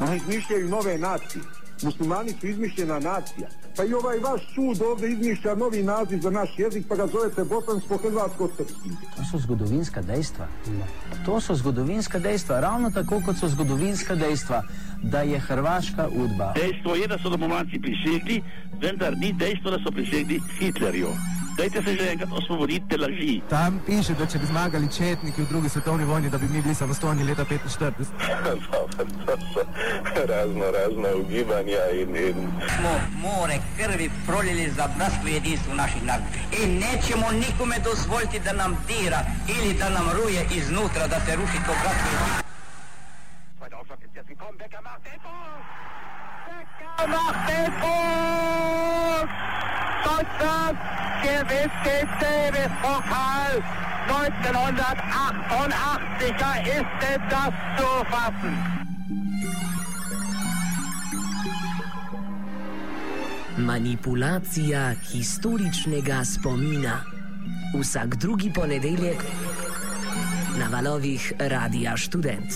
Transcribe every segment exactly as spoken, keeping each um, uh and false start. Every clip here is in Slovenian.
Oni izmišljaju nove nacije. Muslimani su izmišljena nacija. Pa i ovaj vaš sud ovdje izmišlja novi naziv za naš jezik, pa ga zovete bosansko-hrvatsko-srpski. To so zgodovinska dejstva. To so zgodovinska dejstva. Ravno tako, kot so zgodovinska dejstva, da je Hrvaška udba. Dejstvo je, da so domovalci prisegli, vendar ni dejstvo, da so prisegli Hitlerju. Dajte se že enkrat osvoboditi te laži. Tam piše, da če bi zmagali četniki v drugi svetovni vojni, da bi mi bili samostojni leta petinštirideset. To so razno, razno ugibanja in... in... Smo more krvi prolili za bratstvo i jedinstvo naših naroda. I nećemo nikome dozvoliti da nam dira ili da nam ruje iznutra, da se ruši to bratstvo i jedinstvo. Becker macht den Fuß! Becker macht den Fuß! Deutschland gewinnt den Davis-Pokal neunzehnhundertachtundachtzig. Da ist denn das zu fassen? Manipulacija historičnega spomina. Vsak drugi ponedeljek na valovih Radia Študent.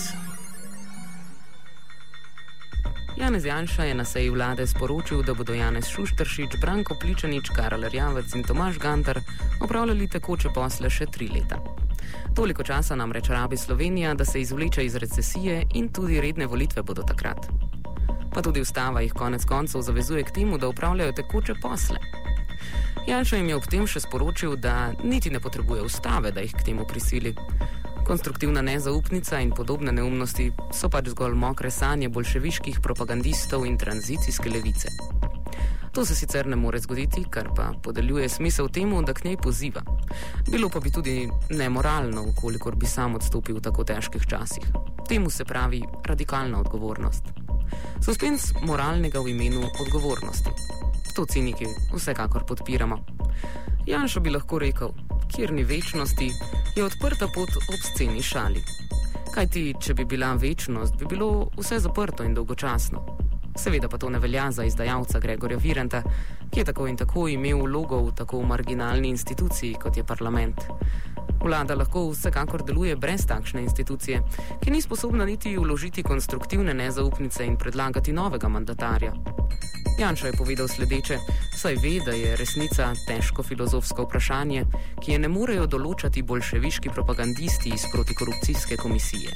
Janez Janša je na seji vlade sporočil, da bodo Janez Šušteršič, Branko Pličanič, Karel Erjavec in Tomaž Gantar opravljali tekoče posle še tri leta. Toliko časa namreč rabi Slovenija, da se izvleče iz recesije, in tudi redne volitve bodo takrat. Pa tudi ustava jih konec koncev zavezuje k temu, da opravljajo tekoče posle. Janša jim je ob tem še sporočil, da niti ne potrebuje ustave, da jih k temu prisili. Konstruktivna nezaupnica in podobne neumnosti so pač zgolj mokre sanje bolševiških propagandistov in tranzicijske levice. To se sicer ne more zgoditi, kar pa podeljuje smisel temu, da k njej poziva. Bilo pa bi tudi nemoralno, ukolikor bi sam odstopil v tako težkih časih. Temu se pravi radikalna odgovornost. Suspens moralnega v imenu odgovornosti. To ciniki vsekakor podpiramo. Janša bi lahko rekel, kjer ni večnosti, je odprta pot ob sceni šali. Kajti, če bi bila večnost, bi bilo vse zaprto in dolgočasno. Seveda pa to ne velja za izdajalca Gregorja Viranta, ki je tako in tako imel vlogo v tako marginalni instituciji, kot je parlament. Vlada lahko vsekakor deluje brez takšne institucije, ki ni sposobna niti vložiti konstruktivne nezaupnice in predlagati novega mandatarja. Janša je povedal sledeče, saj ve, da je resnica težko filozofsko vprašanje, ki je ne morejo določati bolševiški propagandisti iz protikorupcijske komisije.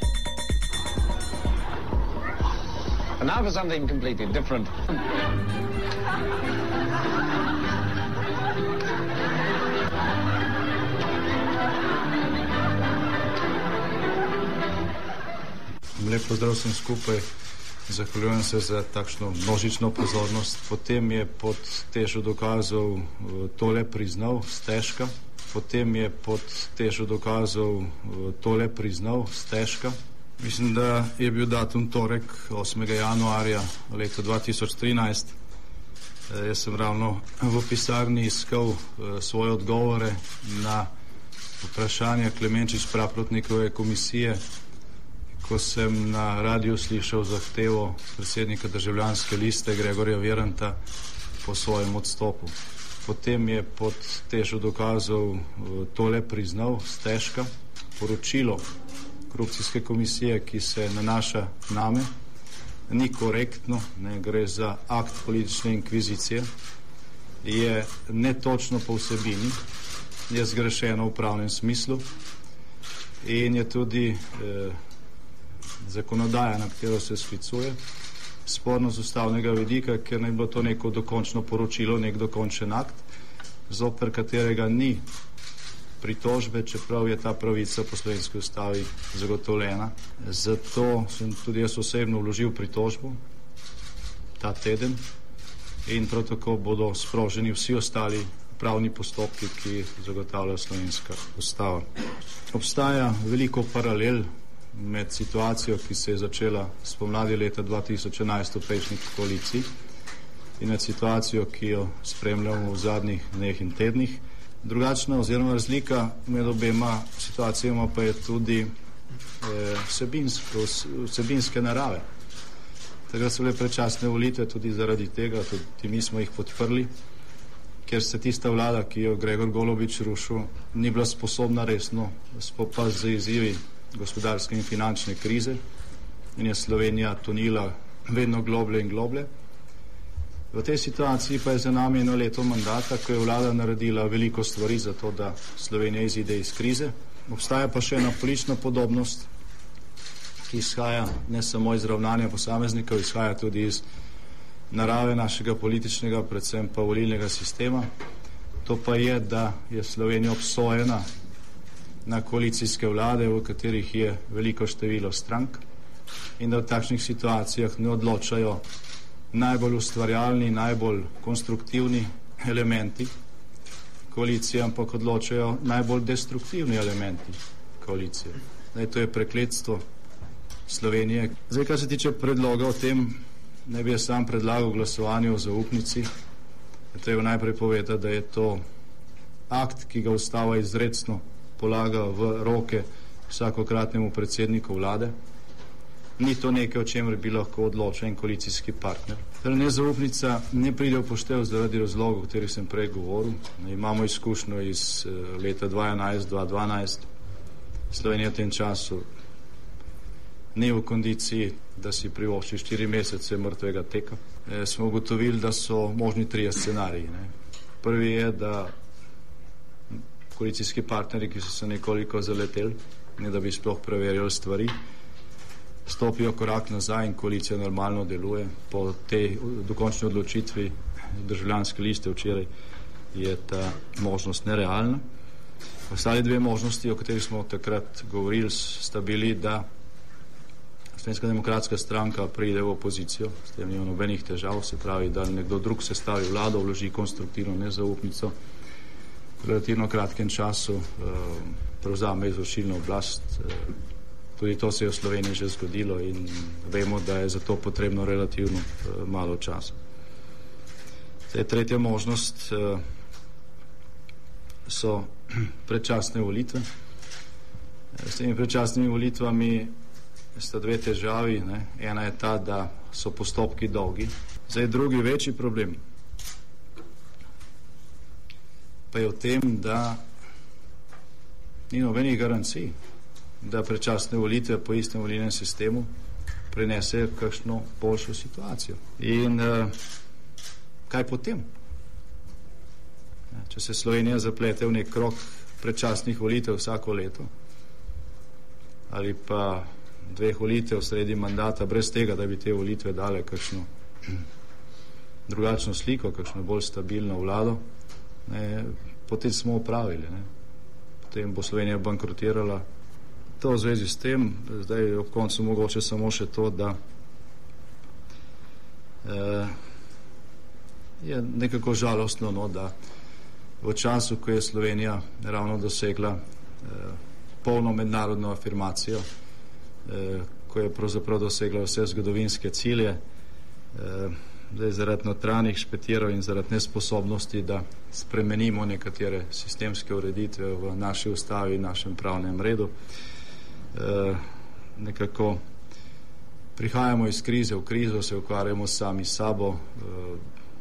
And now for something completely different. Lep pozdrav vsem skupaj. Zahvaljujem se za takšno množično pozornost. Potem je pod težo dokazov tole priznal stežka. Potem je pod težo dokazov tole priznal stežka. Mislim, da je bil datum torek, osmega januarja leta dva tisoč trinajst. Jaz sem ravno v pisarni iskal svoje odgovore na vprašanja Klemenčič Praprotnikove komisije, ko sem na radiju slišal zahtevo predsednika Državljanske liste Gregorja Viranta po svojem odstopu. Potem je pod težo dokazov tole priznal stežka. Poročilo korupcijske komisije, ki se nanaša name, ni korektno, ne gre za akt politične inkvizicije, je netočno po vsebini, je zgrešeno v pravnem smislu in je tudi eh, zakonodaja, na katero se sklicuje, sporno z ustavnega vidika, ker naj bilo to neko dokončno poročilo, nek dokončen akt, zoper katerega ni pritožbe, čeprav je ta pravica po slovenski ustavi zagotovljena. Zato sem tudi jaz osebno vložil pritožbo ta teden in prav tako bodo sproženi vsi ostali pravni postopki, ki zagotavlja slovenska ustava. Obstaja veliko paralel med situacijo, ki se je začela spomladi leta dva tisoč enajst v prejšnji koaliciji, in med situacijo, ki jo spremljamo v zadnjih dneh in tednih. Drugačna oziroma razlika med obema situacijama pa je tudi eh, vsebinsko, vsebinske narave. Takrat so bile predčasne volitve tudi zaradi tega, tudi mi smo jih podprli, ker se tista vlada, ki jo Gregor Golobič rušil, ni bila sposobna resno spopasti z izzivi gospodarske in finančne krize in je Slovenija tonila vedno globlje in globlje. V tej situaciji pa je za nami eno leto mandata, ko je vlada naredila veliko stvari za to, da Slovenija izide iz krize. Obstaja pa še ena politična podobnost, ki izhaja ne samo iz ravnanja posameznikov, izhaja tudi iz narave našega političnega, predvsem pa volilnega sistema. To pa je, da je Slovenija obsojena na koalicijske vlade, v katerih je veliko število strank in da v takšnih situacijah ne odločajo najbolj ustvarjalni, najbolj konstruktivni elementi koalicije, ampak odločajo najbolj destruktivni elementi koalicije. Zdaj, to je prekletstvo Slovenije. Zdaj, kar se tiče predloga o tem, ne bi jaz sam predlagal glasovanje o zaupnici. Treba najprej povedati, da je to akt, ki ga ustava izrecno polaga v roke vsakokratnemu predsedniku vlade. Ni to nekaj, o čemer bi lahko odločil en koalicijski partner. Torej, nezaupnica ne pride v poštev zaradi razlogov, o katerih sem prej govoril. Imamo izkušnjo iz leta dva tisoč enajst dva tisoč dvanajst. Slovenija v tem času ni v kondiciji, da si privošči štiri mesece mrtvega teka. E, smo ugotovili, da so možni trije scenariji. Ne. Prvi je, da koalicijski partneri, ki so se nekoliko zaleteli, ne da bi sploh preverjali stvari, stopijo korak nazaj in koalicija normalno deluje. Po tej dokončni odločitvi državljanske liste včeraj je ta možnost nerealna. Ostali dve možnosti, o katerih smo takrat govorili, sta bili, da Slovenska demokratska stranka pride v opozicijo, s tem nima nobenih težav, se pravi, da nekdo drug sestavi vlado, vloži konstruktivno nezaupnico, v relativno kratkem času eh, prevzame izvršilno oblast. Eh, tudi to se je v Sloveniji že zgodilo in vemo, da je za to potrebno relativno eh, malo časa. Zdaj, tretja možnost eh, so predčasne volitve. S temi predčasnimi volitvami sta dve težavi. Ne. Ena je ta, da so postopki dolgi. Zdaj, drugi večji problem pa je v tem, da ni nobenih garancij, da predčasne volitve po istem volilnem sistemu prinesejo kakšno boljšo situacijo. In uh, kaj potem? Če se Slovenija zaplete v nek krog predčasnih volitev vsako leto ali pa dveh volitev sredi mandata, brez tega, da bi te volitve dale kakšno drugačno sliko, kakšno bolj stabilno vlado, ne, potem smo upravili. Ne. Potem bo Slovenija bankrotirala. To v zvezi s tem, zdaj ob koncu mogoče samo še to, da eh, je nekako žalostno, no, da v času, ko je Slovenija ravno dosegla eh, polno mednarodno afirmacijo, eh, ko je pravzaprav dosegla vse zgodovinske cilje, eh, zdaj zaradi notranjih špetirov in zaradi nesposobnosti, da spremenimo nekatere sistemske ureditve v naši ustavi in našem pravnem redu, eh, nekako prihajamo iz krize v krizo, se ukvarjamo sami s sabo, eh,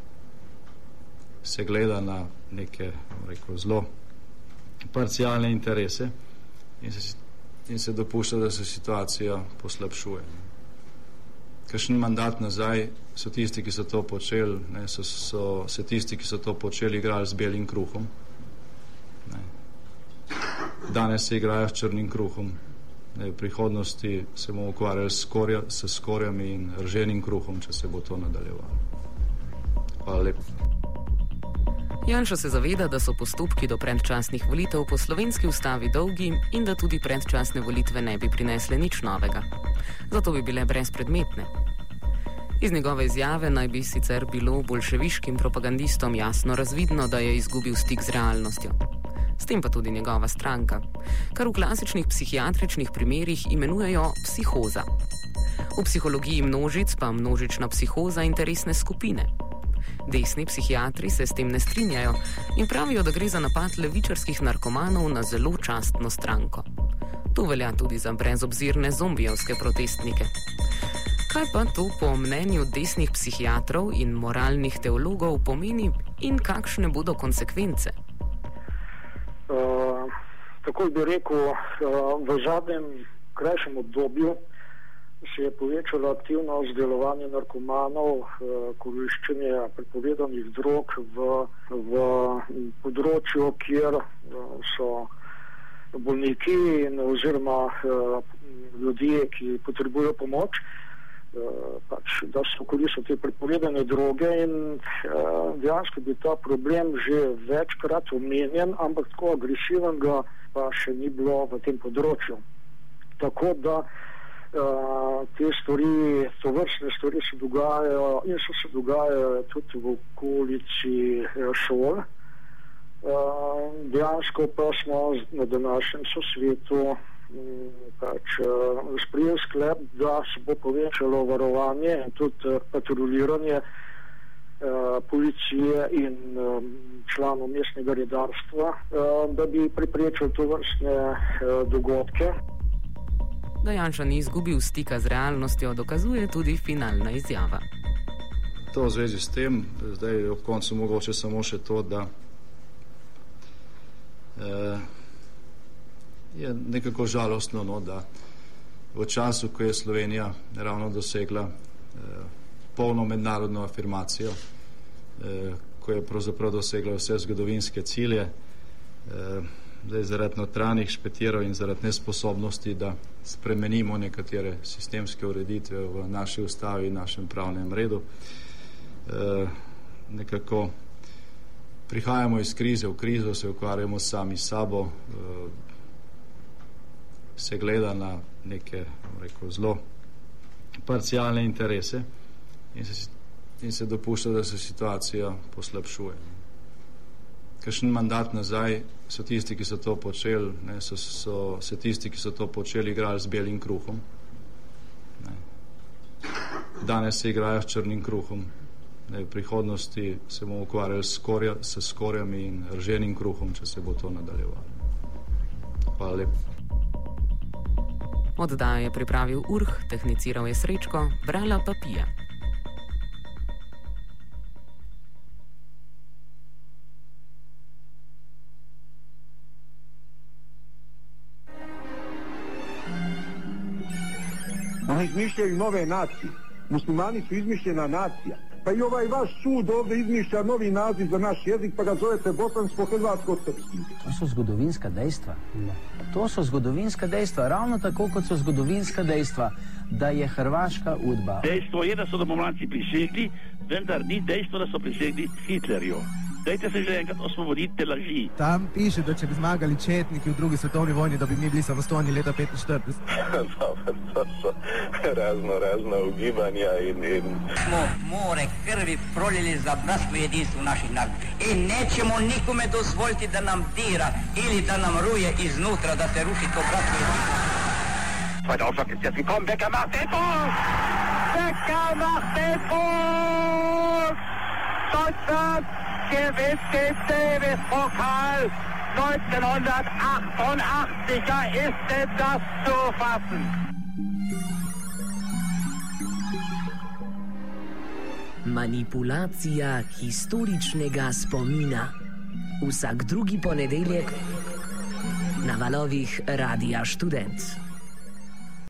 se gleda na neke, rekel, zelo parcialne interese in se, in se dopušča, da se situacija poslabšuje. Kakšen mandat nazaj so tisti, ki so to počeli, ne, so, so se tisti, ki so to počeli, igrali z belim kruhom. Ne. Danes se igrajo s črnim kruhom. Ne, v prihodnosti se bomo ukvarjali s, skorja, s skorjami in rženim kruhom, če se bo to nadaljevalo. Hvala lepa. Janša se zaveda, da so postopki do predčasnih volitev po slovenski ustavi dolgi in da tudi predčasne volitve ne bi prinesle nič novega. Zato bi bile brezpredmetne. Iz njegove izjave naj bi sicer bilo bolševiškim propagandistom jasno razvidno, da je izgubil stik z realnostjo. S tem pa tudi njegova stranka, kar v klasičnih psihiatričnih primerih imenujejo psihoza. V psihologiji množic pa množična psihoza interesne skupine. Desni psihiatri se s tem ne strinjajo in pravijo, da gre za napad levičarskih narkomanov na zelo častno stranko. To velja tudi za brezobzirne zombijevske protestnike. Kaj pa to po mnenju desnih psihiatrov in moralnih teologov pomeni in kakšne bodo konsekvence? Uh, tako bi rekel, uh, v zadnjem krajšem obdobju se je povečala aktivnost delovanja narkomanov, koriščenje prepovedanih drog v, v področju, kjer so bolniki in oziroma ljudje, ki potrebujejo pomoč, pač, da so koristili te prepovedane droge in dejansko bi ta problem že večkrat omenjen, ampak tako agresiven ga pa še ni bilo v tem področju. Tako da Uh, te stvari, to vrstne stvari se dogajajo in so se dogajajo tudi v okolici uh, šol. Uh, dejansko pa smo na današnjem sosvetu um, pač uh, sprejeli sklep, da se bo povečalo varovanje in tudi uh, patruliranje uh, policije in um, članov mestnega redarstva, uh, da bi preprečili to vrstne uh, dogodke. Da Janša ni izgubil stika z realnostjo, dokazuje tudi finalna izjava. To v zvezi s tem, zdaj ob koncu mogoče samo še to, da eh, je nekako žalostno, no, da v času, ko je Slovenija ravno dosegla eh, polno mednarodno afirmacijo, eh, ko je pravzaprav dosegla vse zgodovinske cilje, eh, zdaj zaradi notranjih špetirov in zaradi nesposobnosti, da spremenimo nekatere sistemske ureditve v naši ustavi in našem pravnem redu. E, nekako prihajamo iz krize v krizo, se ukvarjamo sami s sabo, e, se gleda na neke, rekel, zelo parcialne interese in se, in se dopušča, da se situacija poslabšuje. Kakšen mandat nazaj so tisti, ki so to počeli, ne, so, so se tisti, ki so to počeli, igrali z belim kruhom. Ne. Danes se igrajo s črnim kruhom. Ne, v prihodnosti se bomo ukvarjali s, skorja, s skorjami in rženim kruhom, če se bo to nadaljevalo. Hvala lepo. Oddajo je pripravil Urh, tehniciral je Srečko, brala pa Pija. Oni izmišljaju nove nacije. Muslimani su izmišljena nacija. Pa i ovaj vaš sud ovdje izmišlja novi naziv za naš jezik, pa ga zovete bosansko-hrvatsko-srpski. To so zgodovinska dejstva. To so zgodovinska dejstva. Ravno tako, kot so zgodovinska dejstva, da je hrvaška udba. Dejstvo je, da so domobranci prisegli, vendar ni dejstvo, da so prisegli Hitlerju. Dajte se že enkrat osvoboditi te laži. Tam piše, da če bi zmagali četniki v drugi svetovni vojni, da bi mi bili samostojni leta petinštirideset. Dobro, to so razno, razno ugibanja in... in... Smo more krvi prolili za bratstvo i jedinstvo naših naroda. I nećemo nikome dozvoliti da nam dira ili da nam ruje iznutra, da se ruši to bratstvo i jedinstvo. Zweiter Aufschlag ist jetzt gekommen. Becker macht den Fuß! Becker macht den Fuß! Deutschland gewinnt den Davis-Pokal. neunzehnhundertachtundachtzig ist denn das zu fassen? Manipulacija historičnega spomina. Vsak drugi ponedeljek na valovih Radia Študent.